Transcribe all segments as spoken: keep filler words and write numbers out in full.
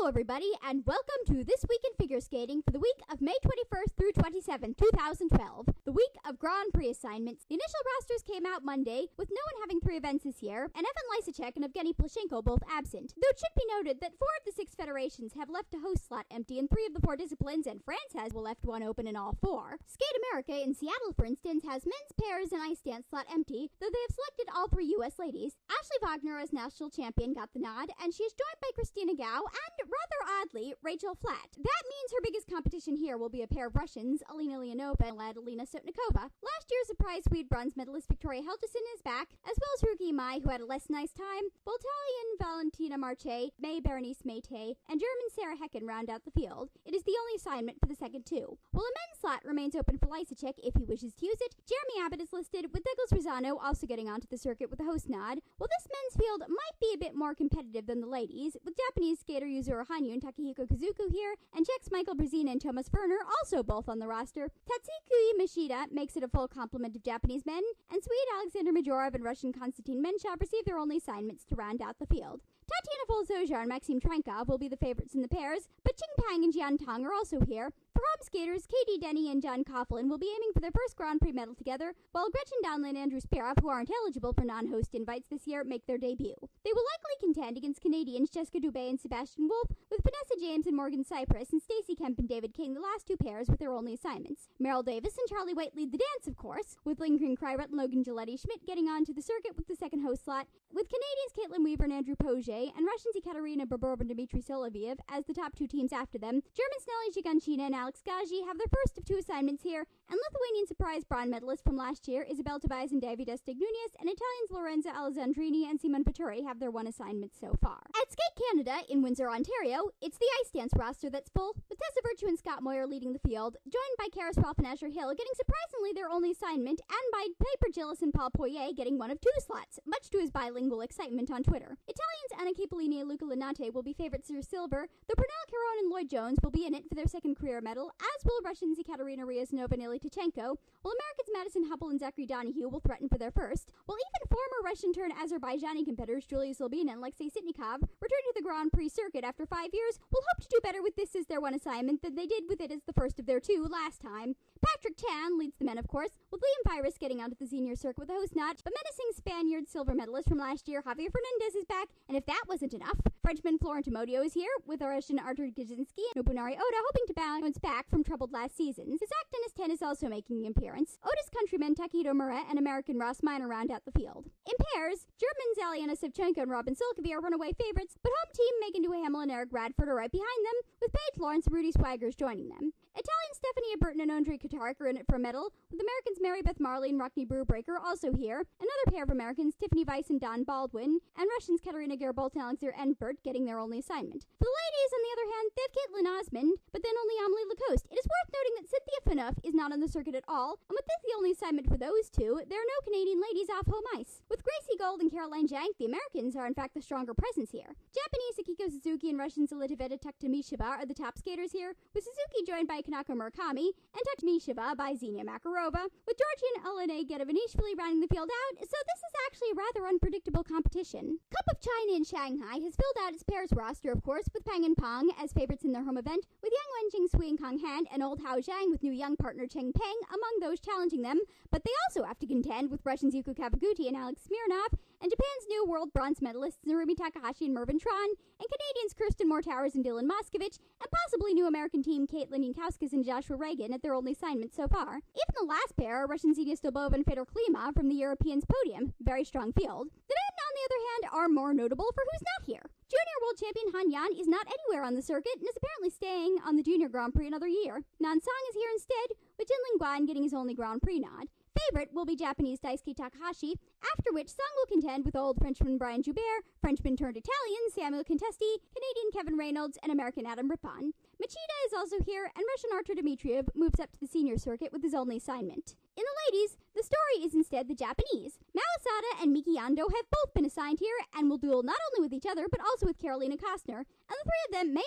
Hello everybody, and welcome to This Week in Figure Skating for the week of May twenty-first through twenty-seventh, two thousand twelve, the week of Grand Prix assignments. The initial rosters came out Monday, with no one having three events this year, and Evan Lysacek and Evgeny Plushenko both absent. Though it should be noted that four of the six federations have left a host slot empty in three of the four disciplines, and France has left one open in all four. Skate America in Seattle, for instance, has men's pairs and ice dance slot empty, though they have selected all three U S ladies. Ashley Wagner as national champion got the nod, and she is joined by Christina Gao and, rather oddly, Rachel Flatt. That means her biggest competition here will be a pair of Russians, Alina Leonova and Alina Sotnikova. Last year's surprise Swede bronze medalist Victoria Helgeson is back, as well as Ruki Mai, who had a less nice time, while Italian Valentina Marche, May Berenice Mayte, and German Sarah Hecken round out the field. It is the only assignment for the second two. While a men's slot remains open for Lysacek if he wishes to use it, Jeremy Abbott is listed, with Douglas Rosano also getting onto the circuit with a host nod. While this men's field might be a bit more competitive than the ladies, with Japanese skater Yuzuru Hanyu and Takehiko Kazuku here, and Czechs Michael Brzezina and Thomas Werner also both on the roster, Tatsuki Mishida makes it a full complement of Japanese men, and Swede Alexander Majorov and Russian Konstantin Menshov receive their only assignments to round out the field. Tatiana Volzojar and Maxim Trenkov will be the favorites in the pairs, but Qing Pang and Jian Tong are also here. For home skaters, Katie Denny and John Coughlin will be aiming for their first Grand Prix medal together, while Gretchen Downlin and Andrew Spirov, who aren't eligible for non-host invites this year, make their debut. They will likely contend against Canadians Jessica Dubé and Sebastian Wolf, with Vanessa James and Morgan Cypress, and Stacey Kemp and David King the last two pairs with their only assignments. Meryl Davis and Charlie White lead the dance, of course, with Lindgren Kryrut and Logan Giletti-Schmidt getting onto the circuit with the second host slot, with Canadians Caitlin Weaver and Andrew Poget, and Russians Ekaterina Bobrov and Dmitry Soloviev as the top two teams after them. Germans Nelly Giganchina and Alex Gaji have their first of two assignments here, and Lithuanian surprise bronze medalists from last year, Isabel Tobias and Davidas Stegnunas, and Italians Lorenzo Alessandrini and Simon Vittori have their one assignment so far. At Skate Canada in Windsor, Ontario, it's the ice dance roster that's full, with Tessa Virtue and Scott Moyer leading the field, joined by Karis Ralph and Asher Hill getting surprisingly their only assignment, and by Piper Gillis and Paul Poirier getting one of two slots, much to his bilingual excitement on Twitter. Italians Anna Cipollini and Luca Linate will be favorites for silver, though Pernell Caron and Lloyd Jones will be in it for their second career medal, as will Russians Ekaterina Ryasnova and Ilya Tichenko, while Americans Madison Huppel and Zachary Donahue will threaten for their first, while even former Russian-turned-Azerbaijani competitors Julius Lobin and Alexei Sitnikov return to the Grand Prix circuit after five years will hope to do better with this as their one assignment than they did with it as the first of their two last time. Patrick Chan leads the men, of course, with Liam Virus getting onto the senior circuit with a host notch, but menacing Spaniard silver medalist from last year Javier Fernandez is back, and if that wasn't enough, Frenchman Florent Amodio is here, with Russian Artur Gazinski and Nobunari Oda hoping to bounce back from troubled last season. Zach Dennis ten is also making an appearance. Oda's countrymen Takedo Muret and American Ross Minor round out the field. In pairs, Germans Aliana Savchenko and Robin Solkovy are runaway favorites, but home team Megan Duhamel and Eric Radford are right behind them, with Paige Lawrence and Rudy Swaggers joining them. Italian Stephanie Burton and Andre Katarik are in it for a medal, with Americans Mary Beth Marley and Rockney Brewbreaker also here, another pair of Americans Tiffany Weiss and Don Baldwin, and Russians Katerina Garibolt and Alexander Enbert getting their only assignment. For the ladies, on the other hand, they have Caitlin Osmond, but then only Amelie Lacoste. It is worth noting that Cynthia Phaneuf is not on the circuit at all, and with this the only assignment for those two, there are no Canadian ladies off home ice. With Gracie Gold and Caroline Jank, the Americans are in fact the stronger presence here. Japanese Akiko Suzuki and Russians Elizaveta Taktamisheva are the top skaters here, with Suzuki joined by Kanako Murakami, and Taktamisheva by Xenia Makarova, with Georgian Elena Gedavanishvili rounding the field out, so this is actually a rather unpredictable competition. Cup of China in Shanghai has filled out its pairs roster, of course, with Pang and Pong as favorites in their home event, with Yang Wenjing Sui and Kong Han and Old Hao Zhang with new young partner Cheng Peng among those challenging them, but they also have to contend with Russians Yuko Kawaguchi and Alex Smirnov, and Japan's new world bronze medalists Narumi Takahashi and Mervyn Tron, and Canadians Kirsten Moore-Towers and Dylan Moskovich, and possibly new American team Caitlin Yankauskas and Joshua Reagan at their only assignment so far. Even the last pair are Russian Xenia Stolbova and Fedor Klima from the Europeans podium. Very strong field. The men, on the other hand, are more notable for who's not here. Junior world champion Han Yan is not anywhere on the circuit and is apparently staying on the Junior Grand Prix another year. Nan Sang is here instead, with Jinling Guan getting his only Grand Prix nod. Favorite will be Japanese Daisuke Takahashi, after which Sang will contend with old Frenchman Brian Joubert, Frenchman turned Italian Samuel Contesti, Canadian Kevin Reynolds, and American Adam Rippon. Machida is also here, and Russian Artur Dmitriev moves up to the senior circuit with his only assignment. In the ladies, the story is instead the Japanese. Mao Asada and Miki Ando have both been assigned here and will duel not only with each other but also with Carolina Kostner, and the three of them may also have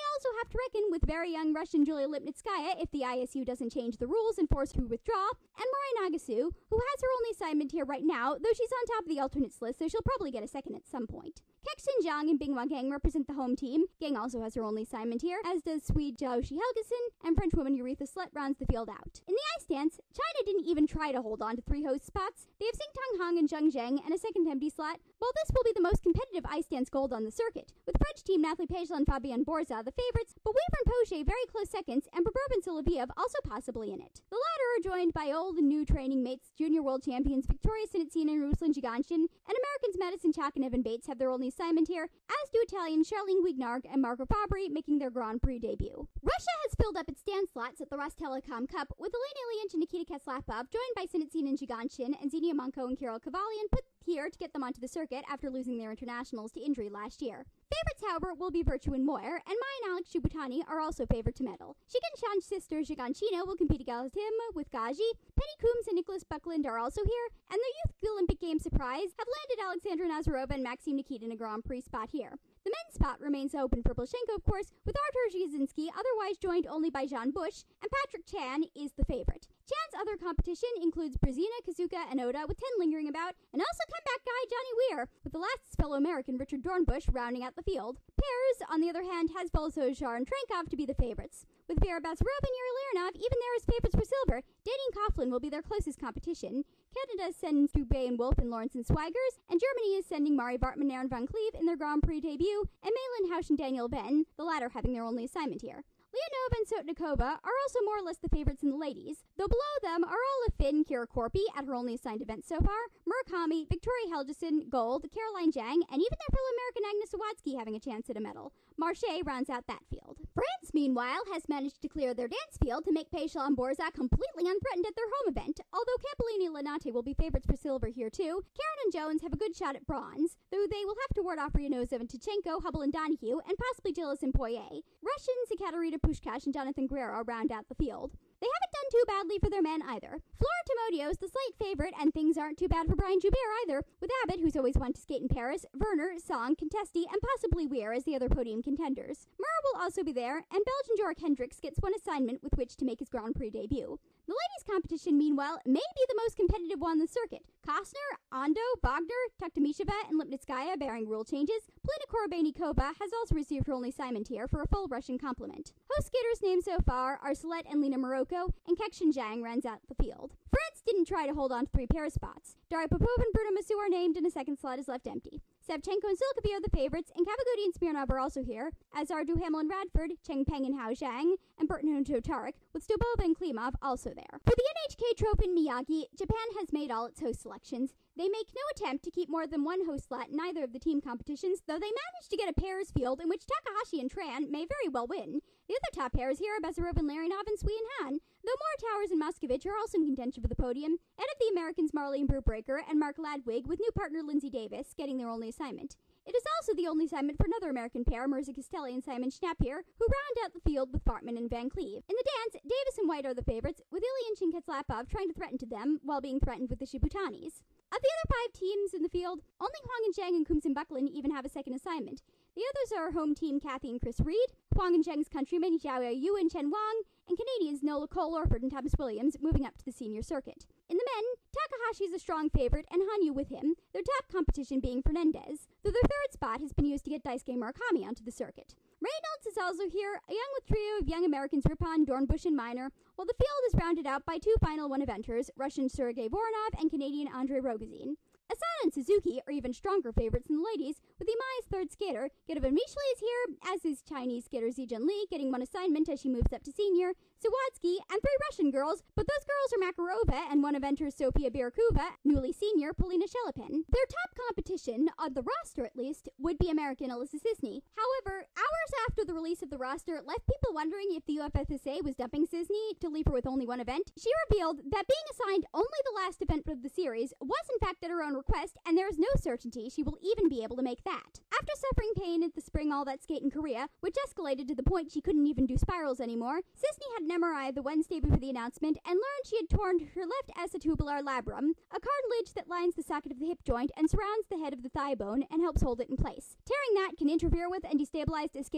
have to reckon with very young Russian Julia Lipnitskaya if the I S U doesn't change the rules and force her to withdraw, and Mirai Nagasu, who has her only assignment here right now, though she's on top of the alternates list, so she'll probably get a second at some point. Kexin Zhang and Binghua Gang represent the home team. Gang also has her only assignment here, as does Swede Xiaoxi Helgeson, and Frenchwoman Aretha Slut rounds the field out. In the ice dance, China didn't even try to hold on to three host spots. They have Xingtang Hong and Zheng Zheng and a second empty slot. While this will be the most competitive ice dance gold on the circuit, with French team Nathalie Pejl and Fabienne Borza the favorites, but Weaver and Poche very close seconds, and Bobrov and Soloviev also possibly in it. The latter are joined by old and new training mates, junior world champions Victoria Sinitsina and Ruslan Giganshin, and Americans Madison Chock and Evan Bates have their only assignment here, as do Italian Charlene Guignard and Marco Fabri making their Grand Prix debut. Russia has filled up its dance slots at the Rostelecom Cup, with Elena Ilyich and Nikita Keslapov joined by Sinitsina and Giganshin, and Xenia Monko and Kirill Kavalian put here to get them onto the circuit after losing their internationals to injury last year. Favorites, however, will be Virtue and Moyer, and Maya and Alex Shubutani are also favored to medal. Shiganshan's sister Giganshina will compete against him with Gaji. Penny Coombs and Nicholas Buckland are also here, and the Youth Olympic Games surprise have landed Alexandra Nazarova and Maxim Nikitin a Grand Prix spot here. The men's spot remains open for Blashenko, of course, with Artur Jasinski otherwise joined only by Jean Bush, and Patrick Chan is the favorite. Chan's other competition includes Brazina, Kazuka, and Oda, with ten lingering about, and also comeback guy Johnny Weir, with the last fellow American Richard Dornbush rounding out the field. Pairs, on the other hand, has Volozhar and Trankov to be the favorites. With Vera Bazarov and Yuri Leonov, even there is favorites for silver. Dating Coughlin will be their closest competition. Canada sends Dubé and Wolf and Lawrence and Swigers, and Germany is sending Mari Vartman and Aaron Van Cleve in their Grand Prix debut, and Malin Hausch and Daniel Ben, the latter having their only assignment here. Leonova and Sotnikova are also more or less the favorites in the ladies, though below them are Ola Finn, Kira Korpi at her only assigned event so far, Murakami, Victoria Helgeson, Gold, Caroline Zhang, and even their fellow American Agnes Sawatsky having a chance at a medal. Marche rounds out that field. France, meanwhile, has managed to clear their dance field to make Pejl and Borza completely unthreatened at their home event, although Campolini and Lenate will be favorites for silver here too. Karen and Jones have a good shot at bronze, though they will have to ward off Ryanozov and Tichenko, Hubble and Donahue, and possibly Gillis and Poirier. Russians Ekaterina Pushkash and Jonathan Guerrero round out the field. They haven't done too badly for their men either. Flora Timotio's the slight favorite, and things aren't too bad for Brian Joubert either, with Abbott, who's always wanted to skate in Paris, Werner, Song, Contesti, and possibly Weir as the other podium contenders. Murr will also be there, and Belgian Jorik Hendricks gets one assignment with which to make his Grand Prix debut. The ladies' competition, meanwhile, may be the most competitive one on the circuit. Kostner, Ando, Wagner, Tuktamisheva, and Lipnitskaya bearing rule changes. Polina Korobeinikova has also received her only assignment here for a full Russian complement. Host skaters named so far are Salette and Lena Morocco, and Kexin Zhang rounds out the field. France didn't try to hold on to three pair spots. Daria Popova and Bruno Massou are named, and a second slot is left empty. Savchenko and Silkovy are the favorites, and Kavaguti and Smirnov are also here, as are Duhamel and Radford, Cheng Peng and Hao Zhang, and Burton and Totarik, with Stobova and Klimov also there. For the N H K Trophy in Miyagi, Japan has made all its host selections. They make no attempt to keep more than one host slot in either of the team competitions, though they managed to get a pairs field in which Takahashi and Tran may very well win. The other top pairs here are Bezarov and Larionov and Sui and Han, though Moore Towers and Moscovich are also in contention for the podium, and of the Americans Marlene Brubaker and Mark Ladwig, with new partner Lindsay Davis getting their only assignment. It is also the only assignment for another American pair, Mirza Castelli and Simon Schnapier, who round out the field with Fartman and Van Cleve. In the dance, Davis and White are the favorites, with Ilyich and Ketslapov trying to threaten to them while being threatened with the Shibutanis. Of the other five teams in the field, only Huang and Zhang and Coombs and Buckland even have a second assignment. The others are home team Kathy and Chris Reed, Huang and Zhang's countrymen Zhao Yu and Chen Wang, and Canadians Nola Cole Orford and Thomas Williams moving up to the senior circuit. In the men, Takahashi is a strong favorite, and Hanyu with him, their top competition being Fernandez, though their third spot has been used to get Daisuke Murakami onto the circuit. Reynolds is also here, a young with trio of young Americans Ripon, Dornbush, and Minor, while the field is rounded out by two final one-eventers, Russian Sergei Voronov and Canadian Andrei Rogozin. Asada and Suzuki are even stronger favorites than the ladies, with Imai's third skater, Gedova Michley, is here, as is Chinese skater Zijun Li, getting one assignment as she moves up to senior, Sawatsky, and three Russian girls, but those girls are Makarova and one eventer Sofia Birakova, newly senior Polina Shelepin. Their top competition, on the roster at least, would be American Alyssa Cisney. However, hours after the release of the roster left people wondering if the U F S A was dumping Cisney to leave her with only one event. She revealed that being assigned only the last event of the series was in fact at her own request, and there is no certainty she will even be able to make that. After suffering pain at the Spring All That Skate in Korea, which escalated to the point she couldn't even do spirals anymore, Cisney had an M R I the Wednesday before the announcement and learned she had torn her left acetobular labrum, a cartilage that lines the socket of the hip joint and surrounds the head of the thigh bone and helps hold it in place. Tearing that can interfere with and destabilize a skater's jumps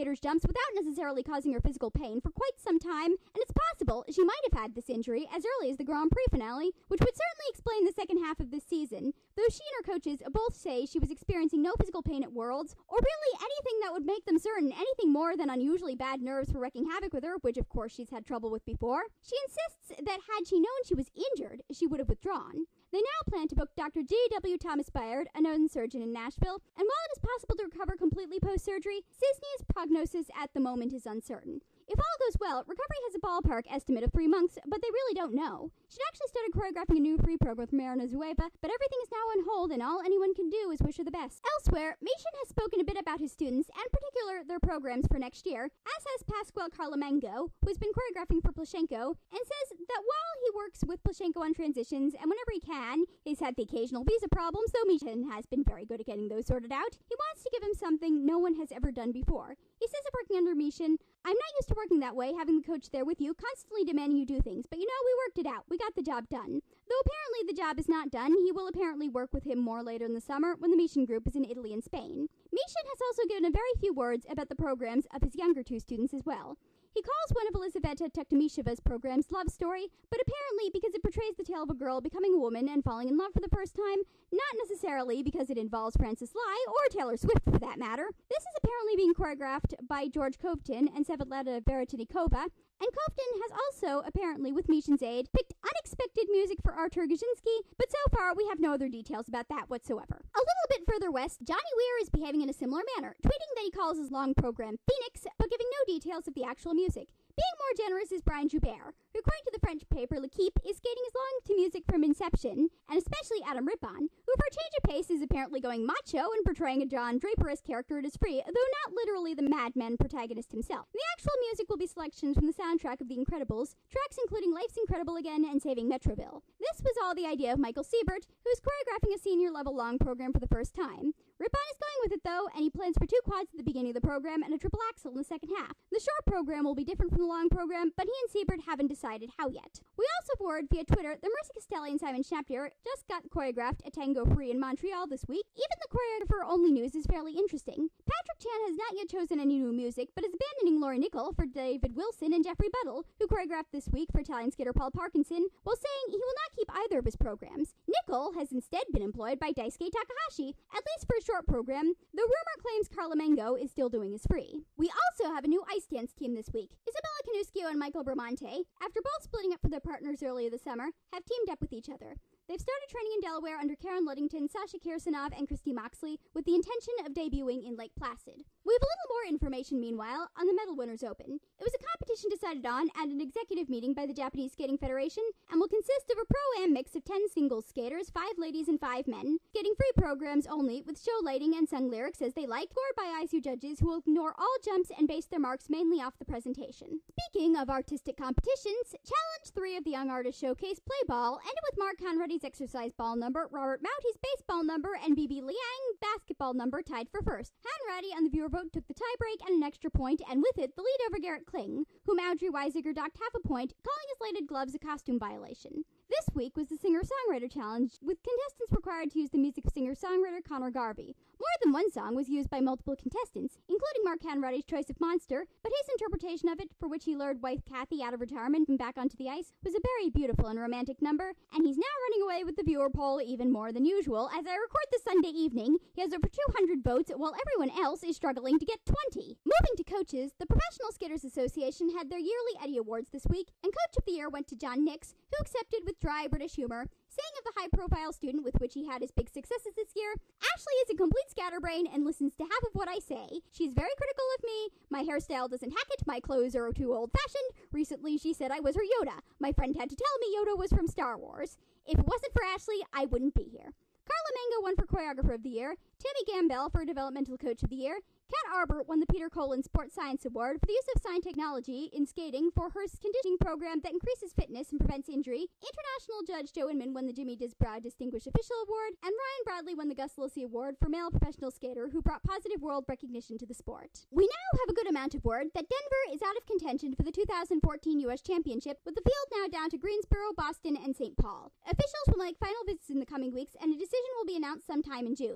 without necessarily causing her physical pain for quite some time, and it's possible she might have had this injury as early as the Grand Prix finale, which would certainly explain the second half of this season, though she and her coaches both say she was experiencing no physical pain at Worlds, or really anything that would make them certain anything more than unusually bad nerves were wreaking havoc with her, which of course she's had trouble with before. She insists that had she known she was injured, she would have withdrawn. They now plan to book Doctor J W Thomas Byard, a known surgeon in Nashville, and while it is possible to recover completely post-surgery, Cisney's prognosis at the moment is uncertain. If all goes well, recovery has a ballpark estimate of three months, but they really don't know. She'd actually started choreographing a new free program with Marina Zueva, but everything is now on hold, and all anyone can do is wish her the best. Elsewhere, Mason has spoken a bit about his students, and in particular their programs for next year, as has Pasquale Carlamengo, who has been choreographing for Plushenko, and says that while he works with Plushenko on transitions, and whenever he can, he's had the occasional visa problems, though Mishin has been very good at getting those sorted out, he wants to give him something no one has ever done before. He says of working under Mishin, "I'm not used to working that way, having the coach there with you, constantly demanding you do things, but you know, we worked it out. We got the job done." Though apparently the job is not done, he will apparently work with him more later in the summer when the Mishin group is in Italy and Spain. Mishin has also given a very few words about the programs of his younger two students as well. He calls one of Elizaveta Tuktumisheva's programs Love Story, but apparently because it portrays the tale of a girl becoming a woman and falling in love for the first time, not necessarily because it involves Frances Lai, or Taylor Swift for that matter. This is apparently being choreographed by George Kovtun and Svetlana Veretinikova, and Kovtun has also, apparently with Mishin's aid, picked unexpected music for Artur Gajinski, but so far we have no other details about that whatsoever. A little bit further west, Johnny Weir is behaving in a similar manner, tweeting that he calls his long program Phoenix, but giving no details of the actual music. Being more generous is Brian Joubert, who according to the French paper L'Equipe is skating his long to music from Inception, and especially Adam Rippon, who for a change of pace is apparently going macho and portraying a John Draper-esque character at his free, though not literally the madman protagonist himself. The actual music will be selections from the soundtrack of The Incredibles, tracks including Life's Incredible Again and Saving Metroville. This was all the idea of Michael Siebert, who is choreographing a senior-level long program for the first time. Rippon is going with it though, and he plans for two quads at the beginning of the program and a triple axel in the second half. The short program will be different from the long program, but he and Siebert haven't decided how yet. We also forward via Twitter that Mercy Castelli and Simon Schaptier just got choreographed at Tango Free in Montreal this week. Even the choreographer-only news is fairly interesting. Patrick Chan has not yet chosen any new music, but is abandoning Laurie Nickel for David Wilson and Jeffrey Buttle, who choreographed this week for Italian skater Paul Parkinson, while saying he will not keep either of his programs. Nickel has instead been employed by Daisuke Takahashi, at least for a short program, though rumor claims Carlamengo is still doing his free. We also have a new ice dance team this week. Isabella Canuschio and Michael Bramante, after both splitting up for their partners earlier this summer, have teamed up with each other. They've started training in Delaware under Karen Luddington, Sasha Kirsanov, and Christy Moxley, with the intention of debuting in Lake Placid. We have a little more information, meanwhile, on the Medal Winners Open. It was a competition decided on at an executive meeting by the Japanese Skating Federation, and will consist of a pro-am mix of ten singles skaters, five ladies and five men, skating free programs only, with show lighting and sung lyrics as they like, scored by I S U judges who will ignore all jumps and base their marks mainly off the presentation. Speaking of artistic competitions, Challenge three of the Young Artist Showcase Play Ball ended with Mark Conrady's exercise ball number, Robert Mouty's baseball number, and B B Liang basketball number tied for first. Conrady on the viewer vote took the tiebreak and an extra point, and with it, the lead over Garrett Kling, whom Audrey Weisiger docked half a point, calling his lighted gloves a costume violation. This week was the Singer-Songwriter Challenge, with contestants required to use the music of singer-songwriter Connor Garvey. More than one song was used by multiple contestants, including Mark Conrady's choice of Monster, but his interpretation of it, for which he lured wife Kathy out of retirement and back onto the ice, was a very beautiful and romantic number, and he's now running away with the viewer poll even more than usual. As I record this Sunday evening, he has over two hundred votes, while everyone else is struggling to get twenty. Moving to coaches, the Professional Skaters Association had their yearly Eddie Awards this week, and Coach of the Year went to John Nix, who accepted with dry British humor, saying of the high-profile student with which he had his big successes this year, "Ashley is a complete scatterbrain and listens to half of what I say. She's very critical of me. My hairstyle doesn't hack it. My clothes are too old-fashioned. Recently, she said I was her Yoda. My friend had to tell me Yoda was from Star Wars. If it wasn't for Ashley, I wouldn't be here." Carlamengo won for Choreographer of the Year, Tammy Gambell for Developmental Coach of the Year, Kat Arbor won the Peter Colin Sports Science Award for the use of science technology in skating for her conditioning program that increases fitness and prevents injury. International Judge Joe Inman won the Jimmy Disbrow Distinguished Official Award, and Ryan Bradley won the Gus Lissy Award for Male Professional Skater who brought positive world recognition to the sport. We now have a good amount of word that Denver is out of contention for the two thousand fourteen U S Championship, with the field now down to Greensboro, Boston, and Saint Paul. Officials will make final visits in the coming weeks, and a decision will be announced sometime in June.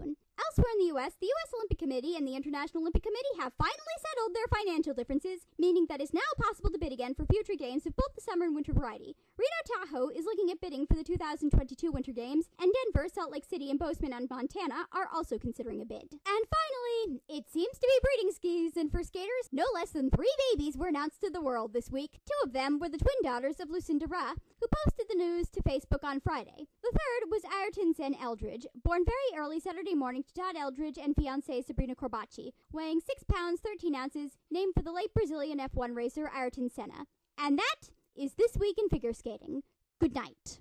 Elsewhere in the U S, the U S Olympic Committee and the International Olympic Committee have finally settled their financial differences, meaning that it's now possible to bid again for future games of both the summer and winter variety. Reno Tahoe is looking at bidding for the two thousand twenty-two Winter Games, and Denver, Salt Lake City, and Bozeman, Montana are also considering a bid. And finally, it seems to be breeding season for skaters. No less than three babies were announced to the world this week. Two of them were the twin daughters of Lucinda Ra, who posted the news to Facebook on Friday. The third was Ayrton Senna Eldridge, born very early Saturday morning to Todd Eldridge and fiancée Sabrina Corbacci, weighing six pounds thirteen ounces, named for the late Brazilian F one racer Ayrton Senna. And that is This Week in Figure Skating. Good night.